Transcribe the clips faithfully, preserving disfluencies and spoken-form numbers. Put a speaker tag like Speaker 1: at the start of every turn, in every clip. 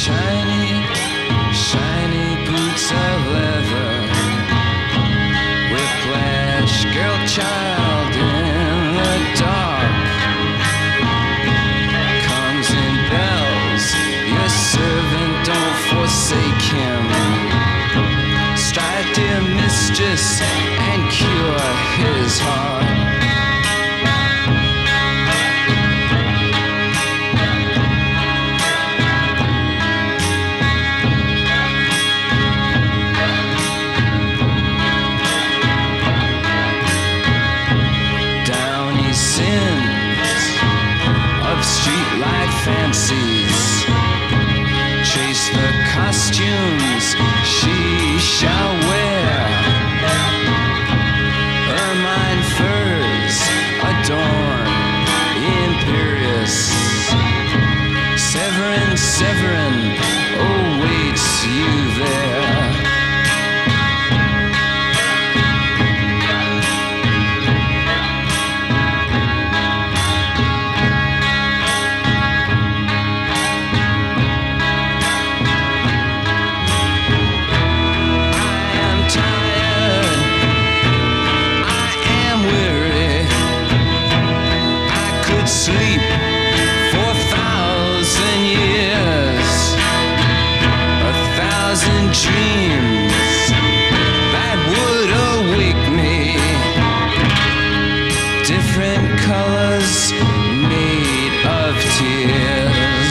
Speaker 1: shiny, shiny boots of leather. Whiplash, girl child in the dark. Comes in bells, your servant, don't forsake him. Strike, dear mistress, and cure his heart. Sins of streetlight fancies, chase the costumes she shall wear. Ermine furs adorn imperious. Severin, Severin awaits you there. Sleep for a thousand years, a thousand dreams that would awake me. Different colors made of tears.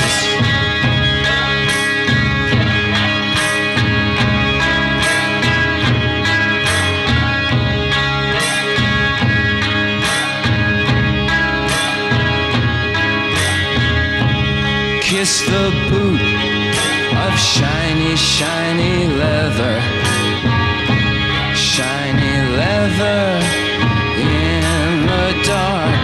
Speaker 1: Kiss the boot of shiny, shiny leather. Shiny leather in the dark.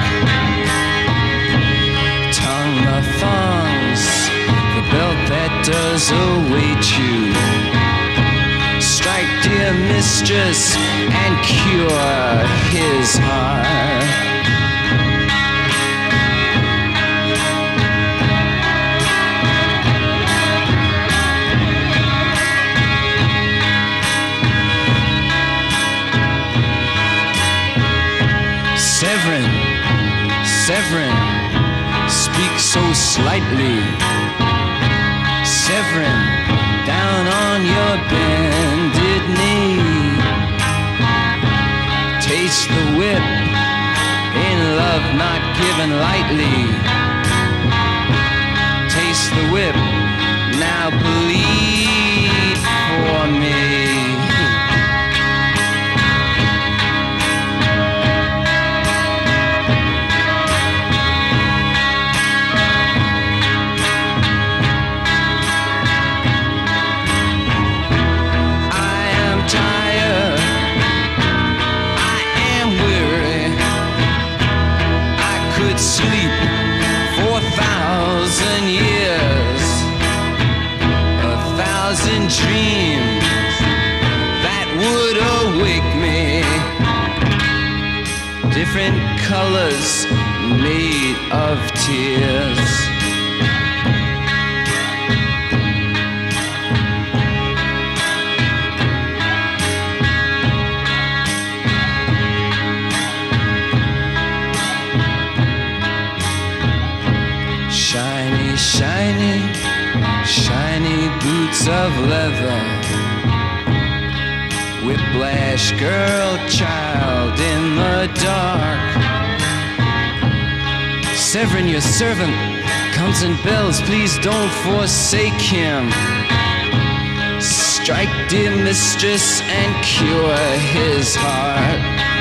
Speaker 1: Tongue the thongs, the belt that does await you. Strike, dear mistress, and cure his heart. Severin, Severin, speak so slightly. Severin, down on your bended knee. Taste the whip, in love not given lightly. Taste the whip, now bleed for me. Sleep for a thousand years, a thousand dreams that would awake me. Different colors made of tears. Shiny, shiny, shiny boots of leather. Whiplash, girl, child in the dark. Severin, your servant, comes in bells, please don't forsake him. Strike, dear mistress, and cure his heart.